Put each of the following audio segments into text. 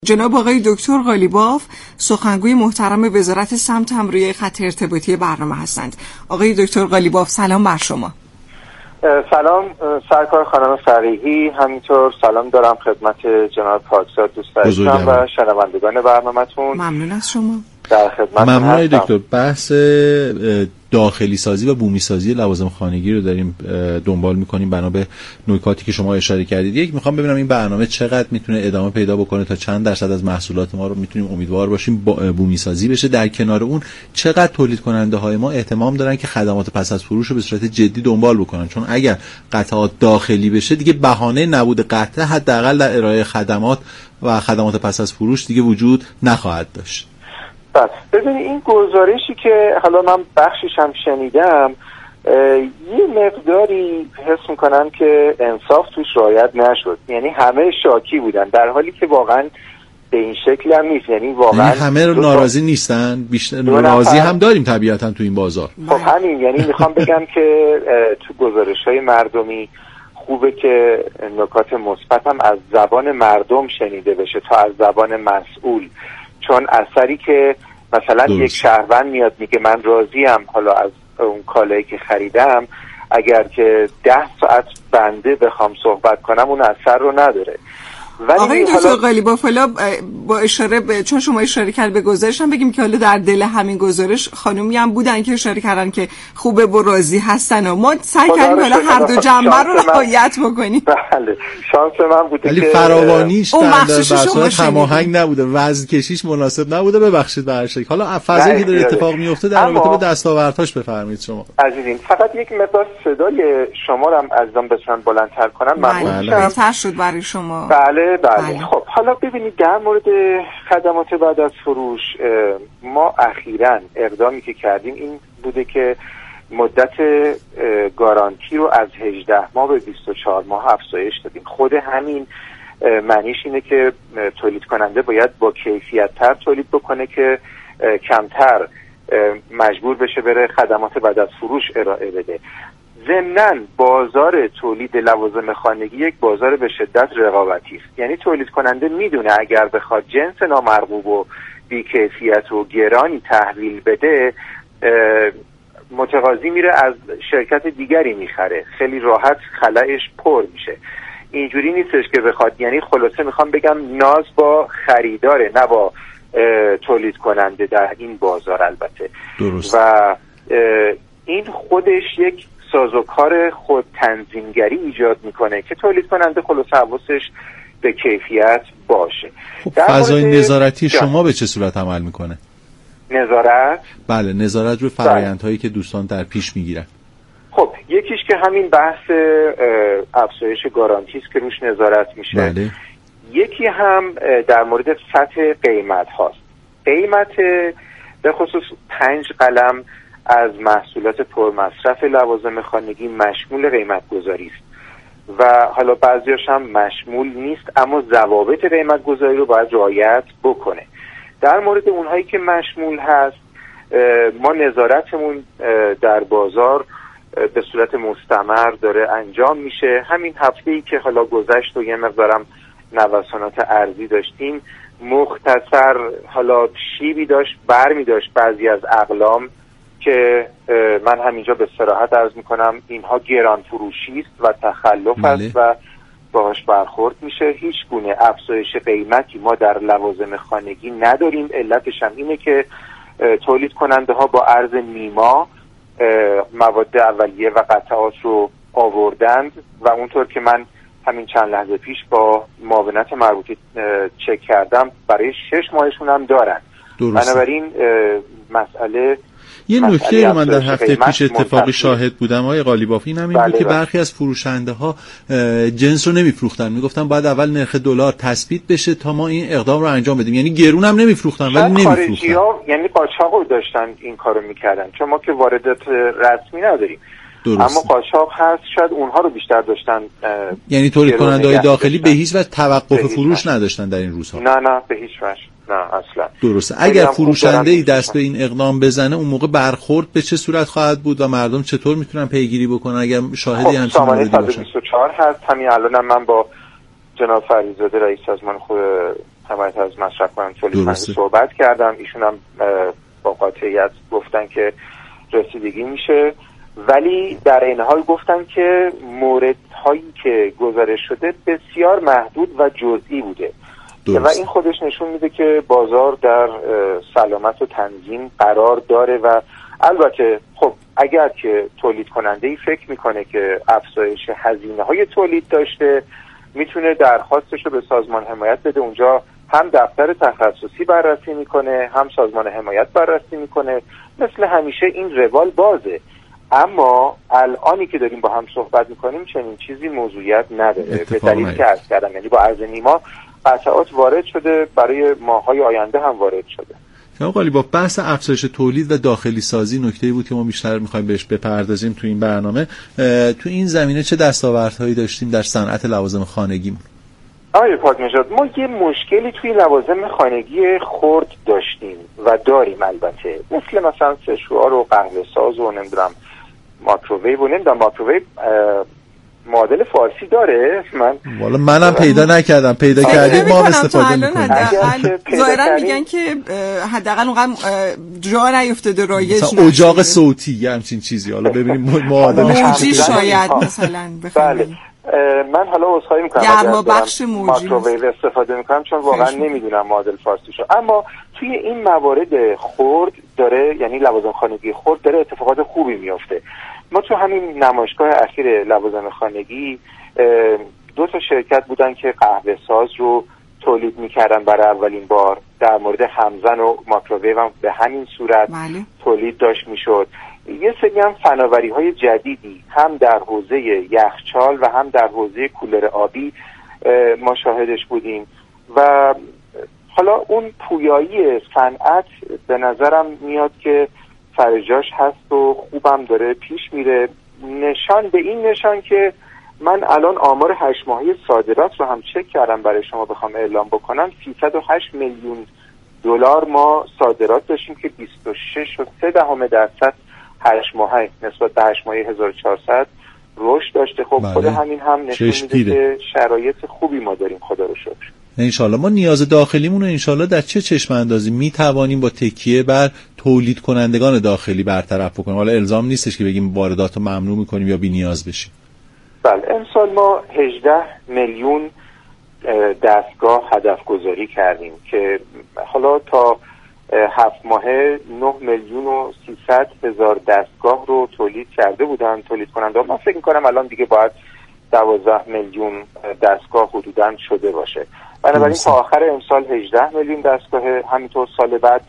جناب آقای دکتر قالیباف سخنگوی محترم وزارت سمت هم روی خط ارتباطی برنامه هستند. آقای دکتر قالیباف سلام بر شما. سلام سرکار خانم فقیهی، همینطور سلام دارم خدمت جناب پاکزاد دوست عزیزم و شنوندگان برنامه‌تون. ممنون از شما. در خدمت ممنون دکتر. بحث داخلی سازی و بومی سازی لوازم خانگی رو داریم دنبال میکنیم بنا به نکاتی که شما اشاره کردید. یک میخوام ببینم این برنامه چقدر میتونه ادامه پیدا بکنه، تا چند درصد از محصولات ما رو میتونیم امیدوار باشیم بومی سازی بشه. در کنار اون چقدر تولید کننده های ما اهتمام دارن که خدمات پس از فروش رو به صورت جدی دنبال بکنن، چون اگر قطعات داخلی بشه دیگه بهانه نبود قطع حداقل در ارائه خدمات و خدمات پس از فروش دیگه وجود نخواهد داشت. بس ببینید این گزارشی که حالا من بخشش هم شنیدم یه مقداری حس میکنم که انصاف توش رعایت نشد، یعنی همه شاکی بودن در حالی که واقعا به این شکل هم نیست. یعنی واقعا همه رو ناراضی نیستن، بیشتر ناراضی هم داریم طبیعتا تو این بازار. خب همین، یعنی میخوام بگم که تو گزارش‌های مردمی خوبه که نکات مثبت هم از زبان مردم شنیده بشه تا از زبان مسئول، چون اثری که مثلا درست. یک شهروند میاد میگه من راضیم حالا از اون کالایی که خریدم، اگر که 10 ساعت بنده بخوام صحبت کنم اون اثر رو نداره. آقای دکتر قالیباف، حالا با اشاره چون شما اشاره کرد به گزارش هم بگیم که حالا در دل همین گزارش خانومی هم بودن که اشاره کردن که خوبه و راضی هستن و ما سعی کردیم حالا هر دو جنبه رو رعایت بکنیم. بله شانس من بوده ولی فراوانیش در هماهنگ نبوده، وزن کشیش مناسب نبوده. ببخشید به هر شکل. حالا فضایی که داره اتفاق میفته در رابطه با دستاوردهاش بفرمایید شما. عزیزین فقط یک مقدار صدای شما رو هم عزیزان بتونن بلندتر کنن ممنون میشم. بهتر شد برای شما. بله. خب حالا ببینید در مورد خدمات بعد از فروش ما اخیراً اقدامی که کردیم این بوده که مدت گارانتی رو از 18 ماه به 24 ماه افزایش دادیم. خود همین معنیش اینه که تولید کننده باید با کیفیت تر تولید بکنه که کمتر مجبور بشه بره خدمات بعد از فروش ارائه بده. ضمناً بازار تولید لوازم خانگی یک بازار به شدت رقابتی است، یعنی تولید کننده میدونه اگر بخواد جنس نامرغوب و بی‌کیفیت و گرانی تحویل بده متقاضی میره از شرکت دیگری میخره، خیلی راحت خلأش پر میشه. اینجوری نیستش که بخواد، یعنی خلاصه میخوام بگم ناز با خریداره نه با تولید کننده در این بازار. البته درست. و این خودش یک سازوکار خود تنظیمگری ایجاد میکنه که تولید کننده خلاص حواسش به کیفیت باشه. فضای نظارتی شما به چه صورت عمل میکنه؟ نظارت؟ بله نظارت روی فرآیندهایی که دوستان در پیش میگیرن. خب یکیش که همین بحث افزایش گارانتی است که روش نظارت میشه. بله. یکی هم در مورد سطح قیمت هاست. قیمت به خصوص 5 قلم از محصولات پرمصرف لوازم خانگی مشمول قیمت گذاری است و حالا بعضیاش هم مشمول نیست، اما ضوابط قیمت گذاری رو باید رعایت بکنه. در مورد اونهایی که مشمول هست ما نظارتمون در بازار به صورت مستمر داره انجام میشه. همین هفته‌ای که حالا گذشت و یه مقدارم نوسانات ارزی داشتیم، مختصر حالا شیبی داشت برمی داشت بعضی از اقلام که من همینجا به صراحت عرض میکنم اینها گران فروشی است و تخلف است و باهاش برخورد میشه. هیچ گونه افزایش قیمتی ما در لوازم خانگی نداریم. علتش هم اینه که تولید کننده ها با عرض نیما مواد اولیه و قطعات رو آوردند و اونطور که من همین چند لحظه پیش با معاونت مربوطه چک کردم برای 6 ماهشون هم دارن. بنابراین مسئله یه نکته رو من در هفته پیش اتفاقی شاهد بودم آقای قالیباف، این هم این بود که برخی از فروشنده ها جنس رو نمیفروختن، میگفتن باید اول نرخ دلار تثبیت بشه تا ما این اقدام رو انجام بدیم، یعنی گرون هم نمیفروختن ولی نمیفروختن. یعنی قاچاق رو داشتن این کارو میکردن، چون ما که واردات رسمی نداریم. درست. اما قاچاق هست، شاید اونها رو بیشتر داشتن. یعنی تولید کننده‌های داخلی به هیچ وجه توقف فروش نداشتن در این روزها. نه به هیچ وجه نه اصلا. درسته. اگر فروشنده‌ای دست به این اقدام بزنه اون موقع برخورد به چه صورت خواهد بود و مردم چطور میتونن پیگیری بکنن اگر شاهدی همچین موردی باشن؟ 24 هست. همین الانم من با جناب فریزاده رئیس سازمان حمایت از مصرف کننده تولید کننده صحبت کردم. ایشون هم با قاطعیت گفتن که رسیدگی میشه، ولی در این حال گفتن که موردهایی که گزارش شده بسیار محدود و جزئی بوده و این خودش نشون میده که بازار در سلامت و تنظیم قرار داره و البته خب اگر که تولید کننده‌ای فکر میکنه که افزایش هزینه‌های تولید داشته، میتونه درخواستش رو به سازمان حمایت بده. اونجا هم دفتر تخصصی بررسی میکنه، هم سازمان حمایت بررسی میکنه. مثل همیشه این روال بازه، اما الانی که داریم با هم صحبت میکنیم چنین چیزی موضوعیت نداره، به دلیل که عرض کردم، یعنی با عرض نیما قطعات وارد شده، برای ماهای آینده هم وارد شده. جناب قالیباف، بحث افزایش تولید و داخلی سازی نکته‌ای بود که ما بیشتر می‌خوایم بهش بپردازیم تو این برنامه. تو این زمینه چه دستاوردهایی داشتیم در صنعت لوازم خانگیمون؟ آقای پاک‌نژاد، ما یه مشکلی توی لوازم خانگی خرد داشتیم و داریم، البته مثلا سشوار و قهوه ساز و نمیدونم مایکروویو و نمیدونم مایکروویو معادل فارسی داره؟ والا منم پیدا نکردم. پیدا کردید ما استفاده می‌کنیم. ظاهرا میگن که حداقل اونقدر جا نیفتاده رایج مثلا اجاق صوتی همچین چیزی. حالا ببینیم معادلش موجی شاید مثلا بله. من حالا عذرخواهی می‌کنم اگر بخش موجی مایکروویو استفاده می‌کنم چون واقعا نمیدونم معادل فارسیشو، اما توی این موارد خرد داره، یعنی لوازم خانگی خرد داره اتفاقات خوبی میفته. ما تو همین نمایشگاه اخیر لوازم خانگی 2 شرکت بودن که قهوه ساز رو تولید میکردن برای اولین بار. در مورد همزن و مایکروویو هم به همین صورت تولید داشت میشد. یه سری هم فناوری‌های جدیدی هم در حوزه یخچال و هم در حوزه کولر آبی ما شاهدش بودیم و حالا اون پویایی صنعت به نظرم میاد که فرجاش هست و خوبم داره پیش میره. نشان به این نشان که من الان آمار 8 ماهه صادرات رو هم چک کردم برای شما بخوام اعلام بکنم. 308 میلیون دلار ما صادرات داشتیم که 26.3% 8 ماهه نسبت به 8 ماهه 1400 رشد داشته. خب خود همین هم نشون میده که شرایط خوبی ما داریم، خدا رو شکر. انشالله ما نیاز داخلیمون رو انشالله در چه چشم اندازی می توانیم با تکیه بر تولید کنندگان داخلی برطرف بکنیم. حالا الزام نیستش که بگیم واردات رو ممنوع میکنیم یا بی نیاز بشیم. بله، امسال ما 18 میلیون دستگاه هدف گذاری کردیم که حالا تا 7 ماهه 9 میلیون و 300 هزار دستگاه رو تولید کرده بودن تولید کننده. من فکر میکنم الان دیگه باید 12 میلیون دستگاه حدوداً شده باشه. بنابراین تا آخر امسال 18 میلیون دستگاه، همینطور سال بعد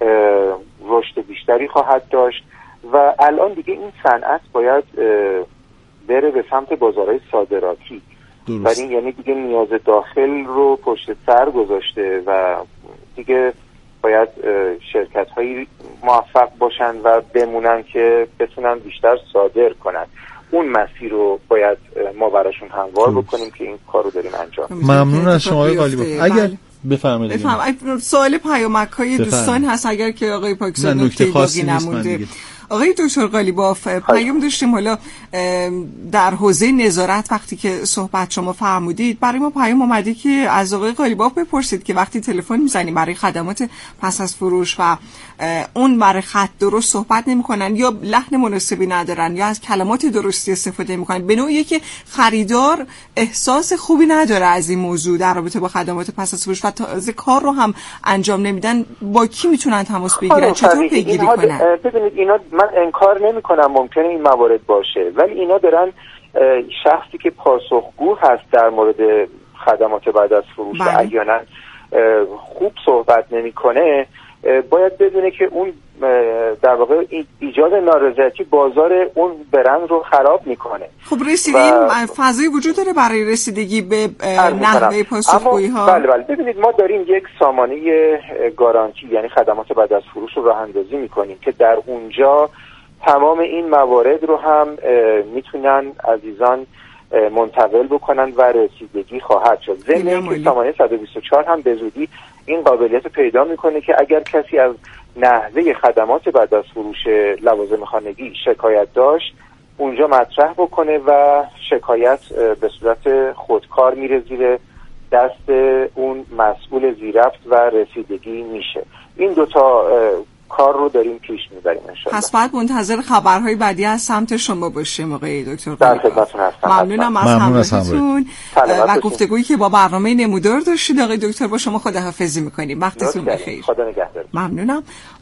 رشد بیشتری خواهد داشت و الان دیگه این صنعت باید بره به سمت بازارهای صادراتی. ولی یعنی دیگه نیاز داخل رو پشت سر گذاشته و دیگه باید شرکت‌هایی موفق باشن و بمونن که بتونن بیشتر صادر کنن. اون مسیر رو باید ما براشون هموار بکنیم که این کار رو داریم انجام میدیم. ممنون از شما آقای قالیباف. اگر بفرمایید سوال پیامک‌های دوستان هست اگر که آقای پاکزاده نکته خاصی نمونده. آقای دکتر قالیباف، پیام داشتیم حالا در حوزه نظارت وقتی که صحبت شما فرمودید، برای ما پیام اومده که از آقای قالیباف بپرسید که وقتی تلفن میزنیم برای خدمات پس از فروش و اون برای خط درست صحبت نمیکنن یا لحن مناسبی ندارن یا از کلمات درستی استفاده نمیکنن، به نوعی که خریدار احساس خوبی نداره از این موضوع در رابطه با خدمات پس از فروش و تازه کار رو هم انجام نمیدن، با کی میتونن تماس بگیرن؟ چطور پیگیری کنن؟ ببینید اینا من انکار نمی کنم ممکنه این موارد باشه، ولی اینا دارن شخصی که پاسخگو هست در مورد خدمات بعد از فروش و احیانا خوب صحبت نمیکنه، باید بدونه که اون در واقع ایجاد نارضایتی بازار اون برند رو خراب میکنه. خب رسیدگی فضایی وجود داره برای رسیدگی به نحوه پاسخگویی ها؟ بله ببینید ما داریم یک سامانه گارانتی یعنی خدمات بعد از فروش رو راه اندازی میکنیم که در اونجا تمام این موارد رو هم میتونن عزیزان منتقل بکنن و رسیدگی خواهد شد. ضمن اینکه سامانه 124 هم به زودی این قابلیت پیدا میکنه که اگر کسی از نحوه خدمات بعد از فروش لوازم خانگی شکایت داشت اونجا مطرح بکنه و شکایت به صورت خودکار میره زیر دست اون مسئول زیرفت و رسیدگی میشه. این دوتا کار رو داریم پیش میبریم انشاءالله. پس باید منتظر خبرهای بعدی از سمت شما باشیم آقای دکتر در خدمتتون هستم. ممنونم از همراهیتون و گفتگویی که با برنامه نمودار داشتید آقای دکتر. با شما خداحافظی میکنیم. وقتتون بخیر. خدا نگهدار. ممنونم.